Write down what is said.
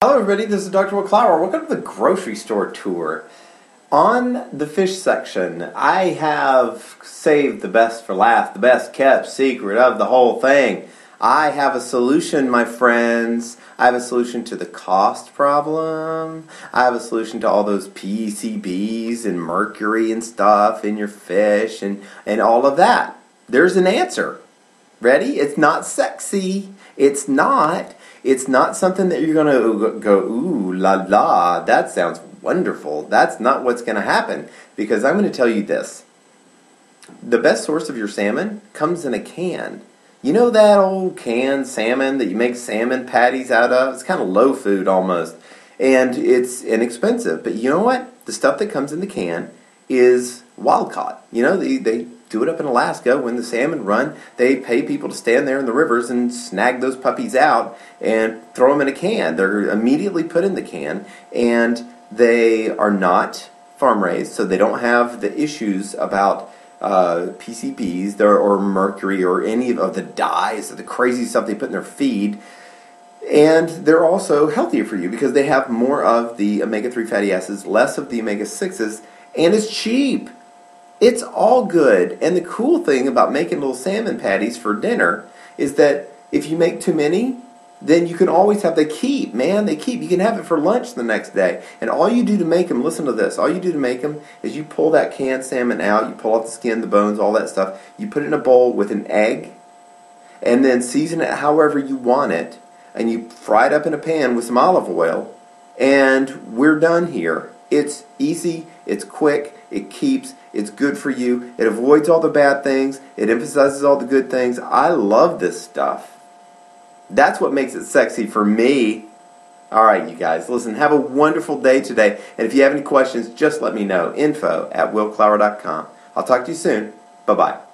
Hello everybody, this is Dr. Will Clower. Welcome to the grocery store tour. On the fish section, I have saved the best for last, the best kept secret of the whole thing. I have a solution, my friends. I have a solution to the cost problem. I have a solution to all those PCBs and mercury and stuff in your fish and all of that. There's an answer. Ready? It's not sexy. It's not something that you're going to go, ooh, la la, that sounds wonderful. That's not what's going to happen, because I'm going to tell you this. The best source of your salmon comes in a can. You know that old canned salmon that you make salmon patties out of? It's kind of low food almost, and it's inexpensive. But you know what? The stuff that comes in the can is wild caught. You know, they do it up in Alaska. When the salmon run, they pay people to stand there in the rivers and snag those puppies out and throw them in a can. They're immediately put in the can, and they are not farm raised, so they don't have the issues about PCBs or mercury or any of the dyes or the crazy stuff they put in their feed. And they're also healthier for you because they have more of the omega-3 fatty acids, less of the omega-6s, and it's cheap. It's all good. And the cool thing about making little salmon patties for dinner is that if you make too many, then you can always have, they keep. You can have it for lunch the next day. And all you do to make them, listen to this, all you do to make them is you pull that canned salmon out, you pull out the skin, the bones, all that stuff, you put it in a bowl with an egg, and then season it however you want it, and you fry it up in a pan with some olive oil, and we're done here. It's easy, it's quick, it keeps, it's good for you, it avoids all the bad things, it emphasizes all the good things. I love this stuff. That's what makes it sexy for me. All right, you guys, listen, have a wonderful day today, and if you have any questions, just let me know. info@willclower.com. I'll talk to you soon. Bye-bye.